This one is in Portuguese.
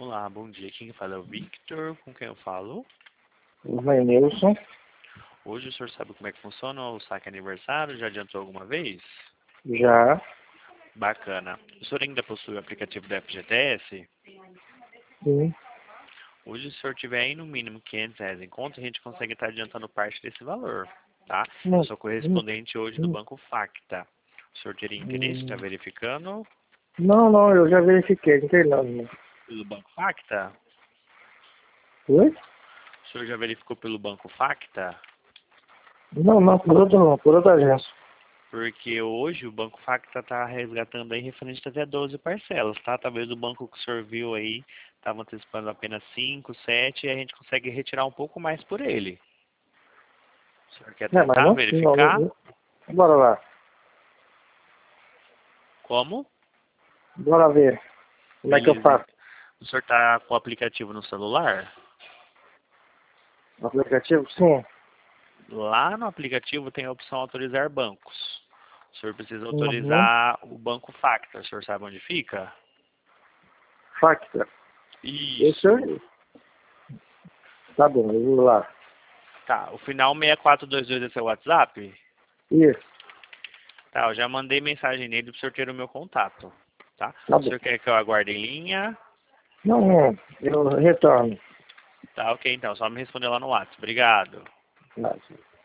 Olá, bom dia. Quem fala é o Victor. Com quem eu falo? O Vainilson. Hoje o senhor sabe como é que funciona o saque aniversário? Já adiantou alguma vez? Já. Bacana. O senhor ainda possui o aplicativo da FGTS? Sim. Hoje, se o senhor tiver aí no mínimo R$ 500 em conta, a gente consegue estar adiantando parte desse valor, tá? Eu sou correspondente hoje do Banco Facta. O senhor teria interesse? Está verificando Não, eu já verifiquei, não tem nada. pelo Banco Facta? Oi? O senhor já verificou pelo Banco Facta? Não, por outra agência. Porque hoje o Banco Facta está resgatando aí referente até 12 parcelas, tá? Talvez o banco que o senhor viu aí estava antecipando apenas 5, 7 e a gente consegue retirar um pouco mais por ele. O senhor quer Não, mas tentar não, verificar? Bora lá. Como? Bora ver. Como é que eu Beleza. faço? O senhor está com o aplicativo no celular? No aplicativo? Sim. Lá no aplicativo tem a opção autorizar bancos. O senhor precisa Uhum. autorizar o Banco Facta. O senhor sabe onde fica? Facta. Esse Isso. aí. Tá bom, eu vou lá. Tá, o final 6422 é seu WhatsApp? Isso. Tá, eu já mandei mensagem nele pro senhor ter o meu contato, tá? Tá O bom. senhor quer que eu aguarde em linha? Não, eu retorno. Tá, ok, então, só me responder lá no WhatsApp. Obrigado. Tá.